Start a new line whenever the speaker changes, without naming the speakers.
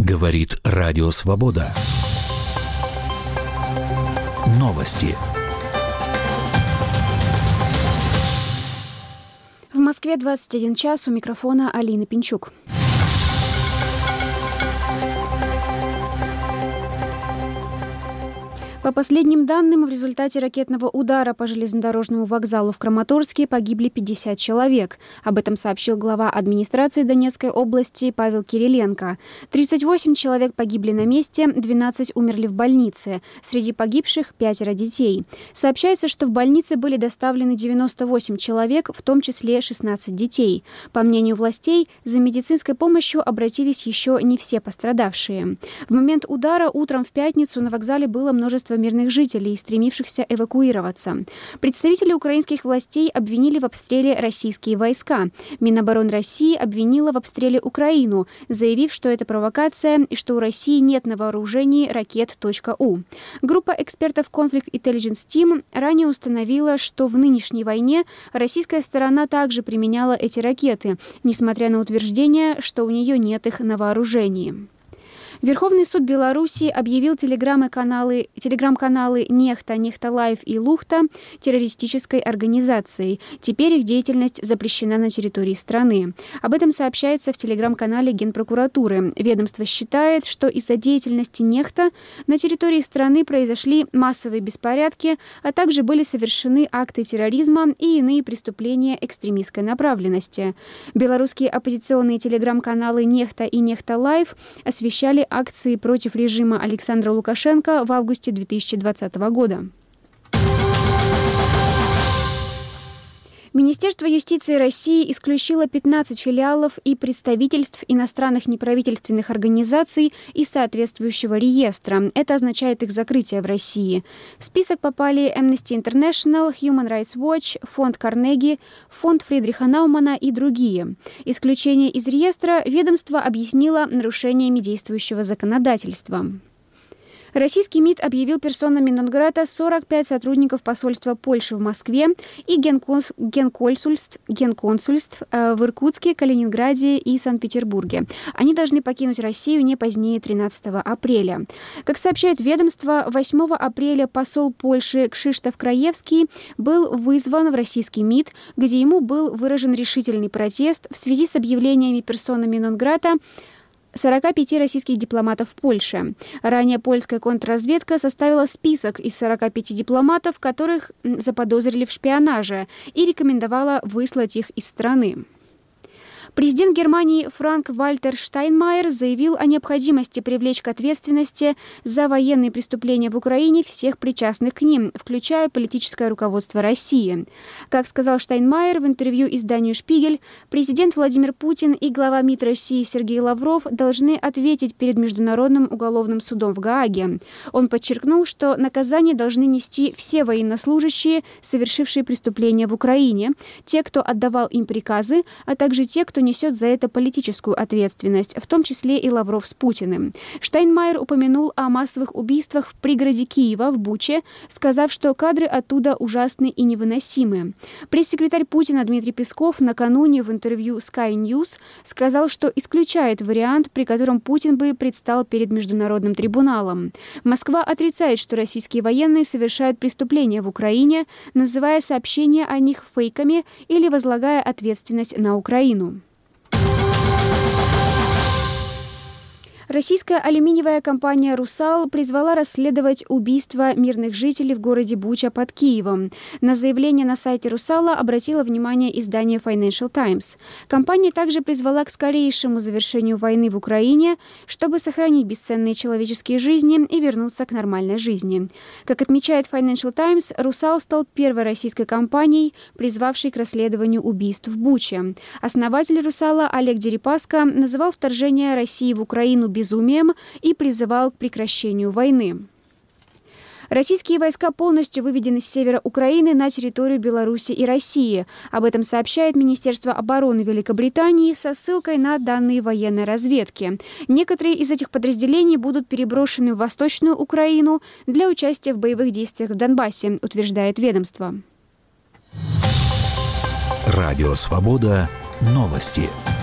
Говорит Радио Свобода. Новости.
В Москве 21 час, у микрофона Алина Пинчук. По последним данным, в результате ракетного удара по железнодорожному вокзалу в Краматорске погибли 50 человек. Об этом сообщил глава администрации Донецкой области Павел Кириленко. 38 человек погибли на месте, 12 умерли в больнице. Среди погибших 5 детей. Сообщается, что в больнице были доставлены 98 человек, в том числе 16 детей. По мнению властей, за медицинской помощью обратились еще не все пострадавшие. В момент удара утром в пятницу на вокзале было множество мирных жителей, стремившихся эвакуироваться. Представители украинских властей обвинили в обстреле российские войска. Минобороны России обвинила в обстреле Украину, заявив, что это провокация и что у России нет на вооружении ракет .У. Группа экспертов Conflict Intelligence Team ранее установила, что в нынешней войне российская сторона также применяла эти ракеты, несмотря на утверждение, что у нее нет их на вооружении. Верховный суд Беларуси объявил телеграм-каналы «Нехта», «Нехта Лайв» и «Лухта» террористической организацией. Теперь их деятельность запрещена на территории страны. Об этом сообщается в телеграм-канале Генпрокуратуры. Ведомство считает, что из-за деятельности «Нехта» на территории страны произошли массовые беспорядки, а также были совершены акты терроризма и иные преступления экстремистской направленности. Белорусские оппозиционные телеграм-каналы «Нехта» и «Нехта Лайв» освещали акции против режима Александра Лукашенко в августе 2020 года. Министерство юстиции России исключило 15 филиалов и представительств иностранных неправительственных организаций из соответствующего реестра. Это означает их закрытие в России. В список попали Amnesty International, Human Rights Watch, фонд Карнеги, фонд Фридриха Наумана и другие. Исключение из реестра ведомство объяснило нарушениями действующего законодательства. Российский МИД объявил персонами нон-грата 45 сотрудников посольства Польши в Москве и генконсульств в Иркутске, Калининграде и Санкт-Петербурге. Они должны покинуть Россию не позднее 13 апреля. Как сообщает ведомство, 8 апреля посол Польши Кшиштоф Краевский был вызван в российский МИД, где ему был выражен решительный протест в связи с объявлениями персонами нон-грата 45 российских дипломатов в Польше. Ранее польская контрразведка составила список из 45 дипломатов, которых заподозрили в шпионаже, и рекомендовала выслать их из страны. Президент Германии Франк-Вальтер Штайнмайер заявил о необходимости привлечь к ответственности за военные преступления в Украине всех причастных к ним, включая политическое руководство России. Как сказал Штайнмайер в интервью изданию «Шпигель», президент Владимир Путин и глава МИД России Сергей Лавров должны ответить перед Международным уголовным судом в Гааге. Он подчеркнул, что наказание должны нести все военнослужащие, совершившие преступления в Украине, те, кто отдавал им приказы, а также те, кто несет за это политическую ответственность, в том числе и Лавров с Путиным. Штайнмайер упомянул о массовых убийствах в пригороде Киева, в Буче, сказав, что кадры оттуда ужасны и невыносимы. Пресс-секретарь Путина Дмитрий Песков накануне в интервью Sky News сказал, что исключает вариант, при котором Путин бы предстал перед Международным трибуналом. Москва отрицает, что российские военные совершают преступления в Украине, называя сообщения о них фейками или возлагая ответственность на Украину. Российская алюминиевая компания «Русал» призвала расследовать убийство мирных жителей в городе Буча под Киевом. На заявление на сайте «Русала» обратило внимание издание Financial Times. Компания также призвала к скорейшему завершению войны в Украине, чтобы сохранить бесценные человеческие жизни и вернуться к нормальной жизни. Как отмечает Financial Times, «Русал» стал первой российской компанией, призвавшей к расследованию убийств в Буче. Основатель «Русала» Олег Дерипаска называл вторжение России в Украину безумием и призывал к прекращению войны. Российские войска полностью выведены с севера Украины на территорию Беларуси и России. Об этом сообщает Министерство обороны Великобритании со ссылкой на данные военной разведки. Некоторые из этих подразделений будут переброшены в Восточную Украину для участия в боевых действиях в Донбассе, утверждает ведомство.
Радио «Свобода». Новости.